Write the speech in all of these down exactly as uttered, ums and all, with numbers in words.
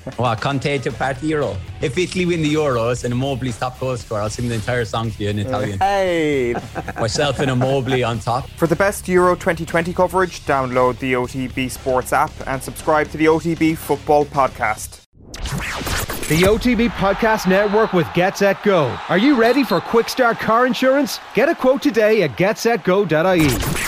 What, Conte took part of the Euro? If Italy win the Euros and Immobile's top goal scorer, I'll sing the entire song to you in Italian. Hey! Myself and Immobile on top. For the best Euro twenty twenty coverage, download the O T B Sports app and subscribe to the O T B Football Podcast. The O T B Podcast Network with Get Set Go. Are you ready for quick start car insurance? Get a quote today at get set go dot I E.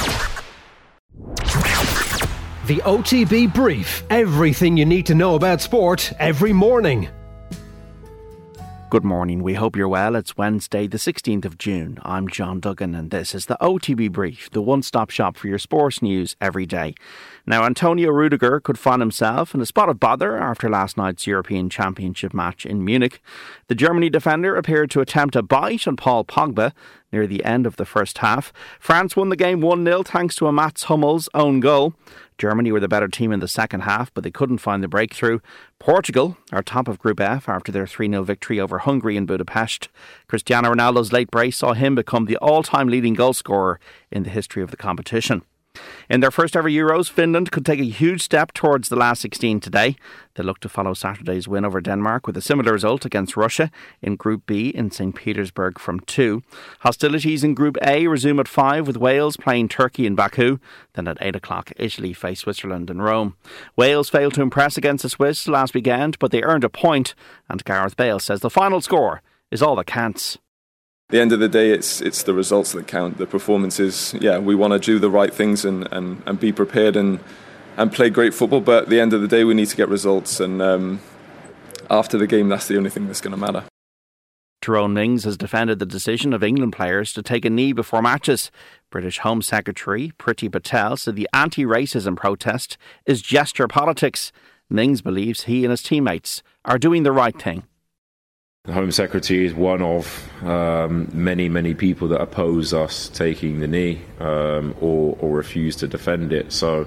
The O T B Brief. Everything you need to know about sport every morning. Good morning, we hope you're well. It's Wednesday the sixteenth of June. I'm John Duggan and this is the O T B Brief, the one-stop shop for your sports news every day. Now, Antonio Rudiger could find himself in a spot of bother after last night's European Championship match in Munich. The Germany defender appeared to attempt a bite on Paul Pogba near the end of the first half. France won the game one nil thanks to a Mats Hummels own goal. Germany were the better team in the second half, but they couldn't find the breakthrough. Portugal are top of Group F after their three nil victory over Hungary in Budapest. Cristiano Ronaldo's late brace saw him become the all-time leading goal scorer in the history of the competition. In their first ever Euros, Finland could take a huge step towards the last sixteen today. They look to follow Saturday's win over Denmark with a similar result against Russia in Group B in Saint Petersburg from two. Hostilities in Group A resume at five with Wales playing Turkey in Baku. Then at eight o'clock, Italy face Switzerland in Rome. Wales failed to impress against the Swiss last weekend, but they earned a point, and Gareth Bale says the final score is all that counts. At the end of the day, it's it's the results that count, the performances. Yeah, we want to do the right things and, and, and be prepared and and play great football, but at the end of the day, we need to get results, and um, after the game, that's the only thing that's going to matter. Tyrone Mings has defended the decision of England players to take a knee before matches. British Home Secretary Priti Patel said the anti-racism protest is gesture politics. Mings believes he and his teammates are doing the right thing. The Home Secretary is one of um, many, many people that oppose us taking the knee um, or, or refuse to defend it. So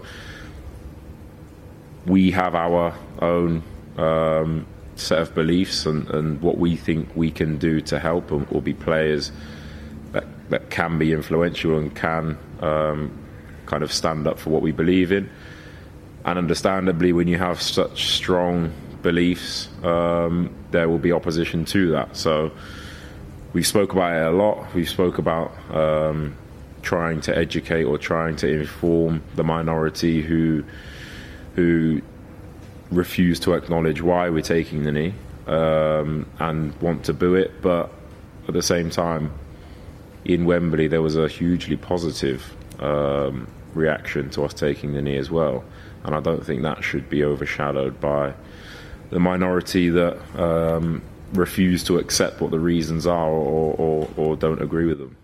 we have our own um, set of beliefs and, and what we think we can do to help, and will be players that, that can be influential and can um, kind of stand up for what we believe in. And understandably, when you have such strong beliefs, um, there will be opposition to that. So we spoke about it a lot. We spoke about um, trying to educate or trying to inform the minority who who refuse to acknowledge why we're taking the knee um, and want to boo it. But at the same time, in Wembley, there was a hugely positive um, reaction to us taking the knee as well. And I don't think that should be overshadowed by the minority that um, refuse to accept what the reasons are or, or, or don't agree with them.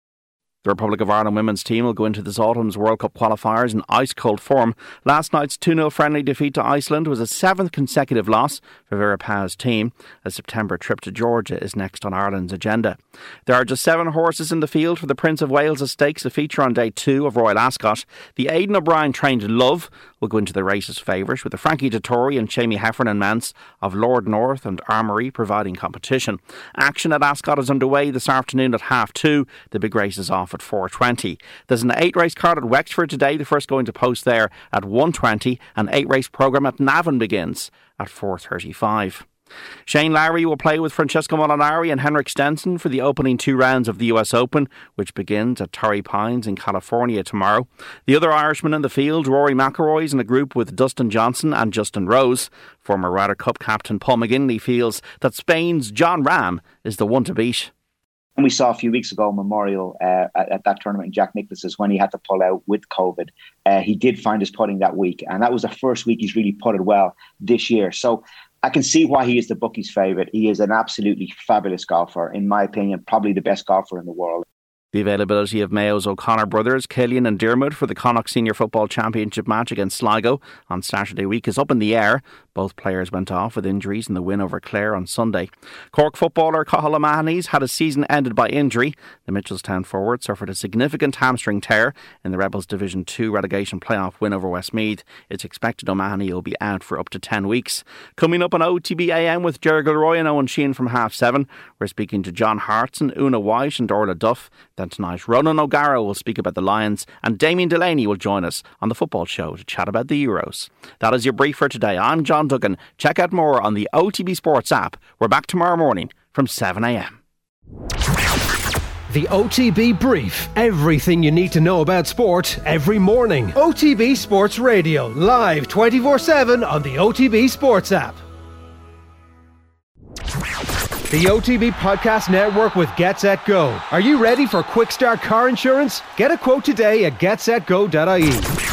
The Republic of Ireland women's team will go into this autumn's World Cup qualifiers in ice-cold form. Last night's two nil friendly defeat to Iceland was a seventh consecutive loss for Vera Pauw's team. A September trip to Georgia is next on Ireland's agenda. There are just seven horses in the field for the Prince of Wales' Stakes, a feature on day two of Royal Ascot. The Aidan O'Brien trained Love will go into the race as favourites, with the Frankie Dettori and Jamie Heffernan Mance of Lord North and Armoury providing competition. Action at Ascot is underway this afternoon at half two. The big race is off at four twenty. There's an eight race card at Wexford today, the first going to post there at one twenty. An eight race programme at Navan begins at four thirty-five. Shane Lowry will play with Francesco Molinari and Henrik Stenson for the opening two rounds of the U S Open, which begins at Torrey Pines in California tomorrow. The other Irishman in the field, Rory McIlroy, is in a group with Dustin Johnson and Justin Rose. Former Ryder Cup captain Paul McGinley feels that Spain's John Ram is the one to beat. And we saw a few weeks ago Memorial uh, at, at that tournament in Jack Nicklaus's when he had to pull out with COVID. Uh, he did find his putting that week, and that was the first week he's really putted well this year. So I can see why he is the bookies' favourite. He is an absolutely fabulous golfer. In my opinion, probably the best golfer in the world. The availability of Mayo's O'Connor brothers, Killian and Diarmuid, for the Connacht Senior Football Championship match against Sligo on Saturday week is up in the air. Both players went off with injuries in the win over Clare on Sunday. Cork footballer Cathal O'Mahony's had his season ended by injury. The Mitchelstown forward suffered a significant hamstring tear in the Rebels Division two relegation playoff win over Westmeath. It's expected O'Mahony will be out for up to ten weeks. Coming up on O T B A M with Ger Gilroy and Owen Sheehan from half seven, we're speaking to John Hartson, Una White and Orla Duff. Then tonight, Ronan O'Gara will speak about the Lions and Damien Delaney will join us on the Football Show to chat about the Euros. That is your brief for today. I'm John Duggan. Check out more on the O T B Sports app. We're back tomorrow morning from seven a.m. The O T B Brief. Everything you need to know about sport every morning. O T B Sports Radio. Live twenty-four seven on the O T B Sports app. The O T B Podcast Network with Get Set Go. Are you ready for quick start car insurance? Get a quote today at get set go dot I E.